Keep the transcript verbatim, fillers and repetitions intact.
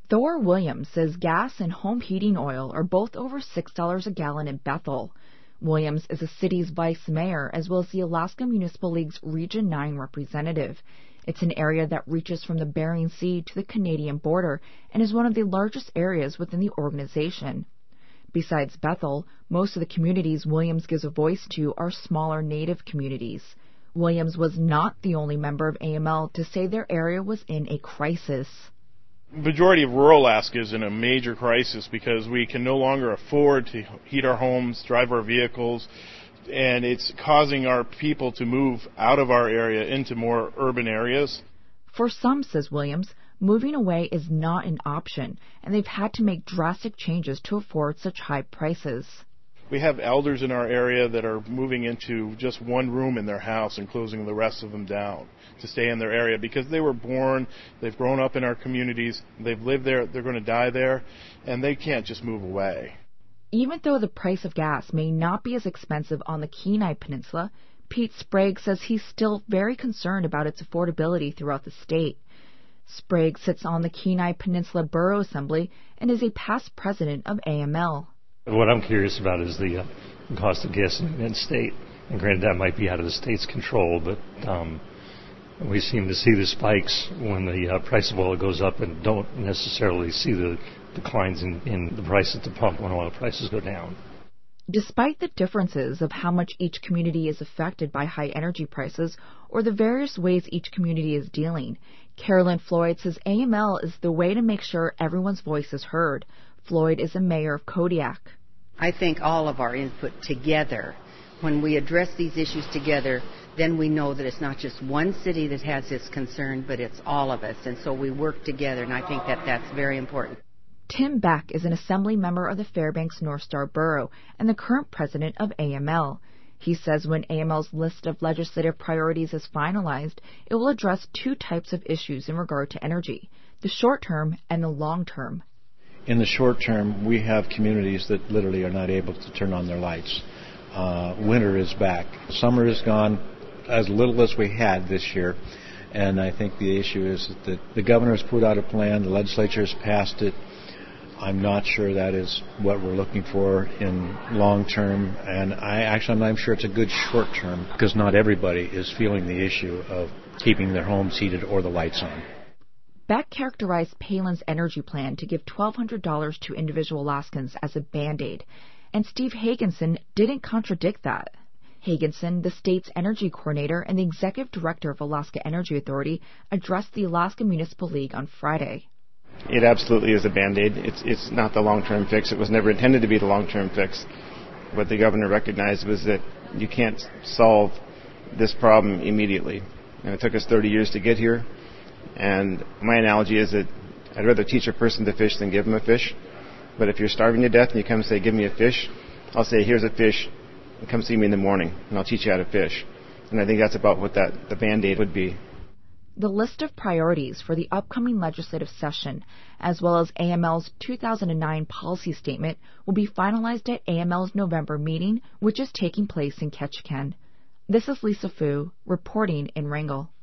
Thor Williams says gas and home heating oil are both over six dollars a gallon in Bethel. Williams is the city's vice mayor as well as the Alaska Municipal League's Region nine representative. It's an area that reaches from the Bering Sea to the Canadian border and is one of the largest areas within the organization. Besides Bethel, most of the communities Williams gives a voice to are smaller Native communities. Williams was not the only member of A M L to say their area was in a crisis. The majority of rural Alaska is in a major crisis because we can no longer afford to heat our homes, drive our vehicles, and it's causing our people to move out of our area into more urban areas. For some, says Williams, moving away is not an option, and they've had to make drastic changes to afford such high prices. We have elders in our area that are moving into just one room in their house and closing the rest of them down to stay in their area because they were born, they've grown up in our communities, they've lived there, they're going to die there, and they can't just move away. Even though the price of gas may not be as expensive on the Kenai Peninsula, Pete Sprague says he's still very concerned about its affordability throughout the state. Sprague sits on the Kenai Peninsula Borough Assembly and is a past president of A M L. What I'm curious about is the uh, cost of gas in the state. And granted, that might be out of the state's control, but um, we seem to see the spikes when the uh, price of oil goes up and don't necessarily see the declines in, in the price at the pump when oil prices go down. Despite the differences of how much each community is affected by high energy prices or the various ways each community is dealing, Carolyn Floyd says A M L is the way to make sure everyone's voice is heard. Floyd is the mayor of Kodiak. I think all of our input together, when we address these issues together, then we know that it's not just one city that has this concern, but it's all of us. And so we work together, and I think that that's very important. Tim Beck is an assembly member of the Fairbanks North Star Borough and the current president of A M L. He says when A M L's list of legislative priorities is finalized, it will address two types of issues in regard to energy, the short term and the long term. In the short term, we have communities that literally are not able to turn on their lights. Uh, winter is back. Summer is gone, as little as we had this year. And I think the issue is that the governor has put out a plan, the legislature has passed it. I'm not sure that is what we're looking for in long term. And I actually, I'm not even sure it's a good short term because not everybody is feeling the issue of keeping their homes heated or the lights on. Beck characterized Palin's energy plan to give twelve hundred dollars to individual Alaskans as a Band-Aid, and Steve Hagenson didn't contradict that. Hagenson, the state's energy coordinator and the executive director of Alaska Energy Authority, addressed the Alaska Municipal League on Friday. It absolutely is a Band-Aid. It's, it's not the long-term fix. It was never intended to be the long-term fix. What the governor recognized was that you can't solve this problem immediately. And it took us thirty years to get here. And my analogy is that I'd rather teach a person to fish than give them a fish. But if you're starving to death and you come and say, give me a fish, I'll say, here's a fish, and come see me in the morning, and I'll teach you how to fish. And I think that's about what that the Band-Aid would be. The list of priorities for the upcoming legislative session, as well as A M L's two thousand nine policy statement, will be finalized at A M L's November meeting, which is taking place in Ketchikan. This is Lisa Fu, reporting in Wrangell.